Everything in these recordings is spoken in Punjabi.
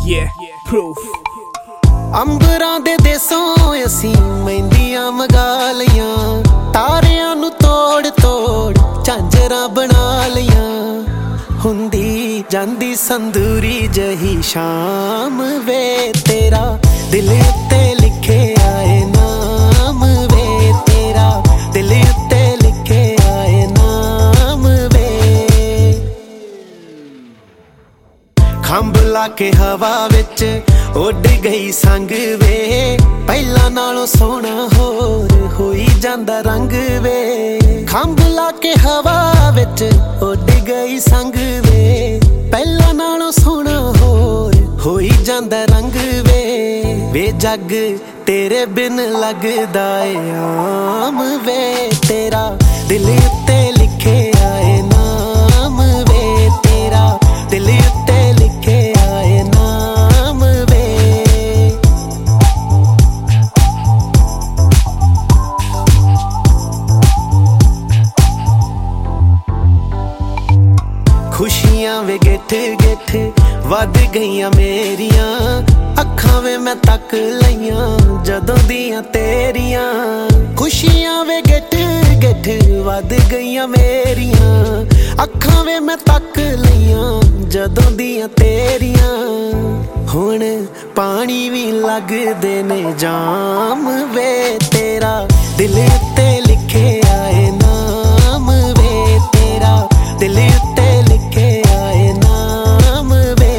ਅੰਬਰਾਂ ਦੇ ਦੇਸੋਂ ਅਸੀਂ ਮਹਿੰਦੀਆਂ ਮੰਗਾ ਲਈਆਂ, ਤਾਰਿਆਂ ਨੂੰ ਤੋੜ ਤੋੜ ਝਾਂਜਰਾਂ ਬਣਾ ਲਈਆਂ। ਹੁੰਦੀ ਜਾਂਦੀ ਸੰਦੂਰੀ ਜਹੀ ਸ਼ਾਮ ਵੇ, ਤੇਰਾ ਦਿਲ ਉੱਤੇ ਲਿਖਿਆ ਏ ਨਾਮ ਵੇ, ਤੇਰਾ ਦਿਲ ਉੱਤੇ ਲਿਖਿਆ ਏ ਨਾਮ ਵੇ। ਖੰਭ ਲਾ ਕੇ ਹਵਾ ਵਿੱਚ ਉੱਡ ਗਈ ਸੰਗ ਵੇ, ਪਹਿਲਾਂ ਨਾਲੋਂ ਸੋਹਣਾ ਹੋਰ ਹੋਈ ਜਾਂਦਾ ਰੰਗ ਵੇ। ਖੰਭ ਲਾ ਕੇ ਹਵਾ ਵਿੱਚ ਉੱਡ ਗਈ ਸੰਗ ਵੇ, ਪਹਿਲਾਂ ਨਾਲੋਂ ਸੋਹਣਾ ਹੋਰ ਹੋਈ ਜਾਂਦਾ ਰੰਗ ਵੇ। ਵੇ ਜੱਗ ਤੇਰੇ ਬਿਨ ਲੱਗਦਾ ਏ ਆਮ ਵੇ, ਤੇਰਾ ਦਿਲ ਉੱਤੇ ਲਿਖਿਆ ਏ ਨਾਮ ਵੇ, ਤੇਰਾ ਦਿਲ ਉੱਤੇ ਲਿਖਿਆ ਏ ਨਾਮ ਵੇ। ਖੁਸ਼ੀਆਂ ਵੇ ਗਿੱਠ ਗਿੱਠ ਵੱਧ ਗਈਆਂ ਮੇਰੀਆਂ, ਅੱਖਾਂ ਵੇ ਮੈਂ ਤੱਕ ਲਈਆਂ ਜਦੋਂ ਦੀਆਂ ਤੇਰੀਆਂ। ਖੁਸ਼ੀਆਂ ਵੇ ਗਿੱਠ ਗਿੱਠ ਵੱਧ ਗਈਆਂ ਮੇਰੀਆਂ, ਅੱਖਾਂ ਵੇ ਮੈਂ ਤੱਕ ਲਈਆਂ ਜਦੋਂ ਦੀਆਂ ਤੇਰੀਆਂ। ਹੁਣ ਪਾਣੀ ਵੀ ਲੱਗਦੇ ਨੇ ਜਾਮ ਵੇ, ਤੇਰਾ ਦਿਲ ਉੱਤੇ ਲਿਖਿਆ ਏ ਨਾਮ ਵੇ, ਤੇਰਾ ਦਿਲ ਉੱਤੇ ਲਿਖਿਆ ਏ ਨਾਮ ਵੇ।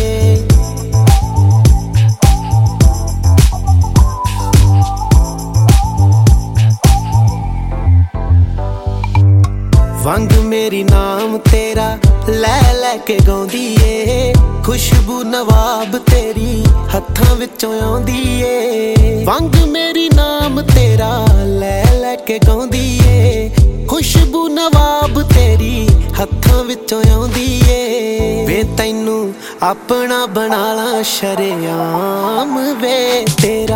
ਵੰਗ ਮੇਰੀ ਨਾਮ ਤੇਰਾ ਲੈ ਲੈ ਕੇ ਗਾਉਂਦੀ ਏ, ਖੁਸ਼ਬੂ ਨਵਾਬ ਤੇਰੀ ਹੱਥਾਂ ਵਿੱਚੋਂ ਆਉਂਦੀ ਏ। ਵੰਗ ਮੇਰੀ ਨਾਮ ਤੇਰਾ ਲੈ ਲੈ ਕੇ ਗਾਉਂਦੀ ਏ, ਖੁਸ਼ਬੂ ਨਵਾਬ ਤੇਰੀ ਹੱਥਾਂ ਵਿੱਚੋਂ ਆਉਂਦੀ ਏ। ਵੇ ਤੈਨੂੰ ਆਪਣਾ ਬਣਾ ਲਾ ਸ਼ਰੇਆਮ ਵੇ, ਤੇਰਾ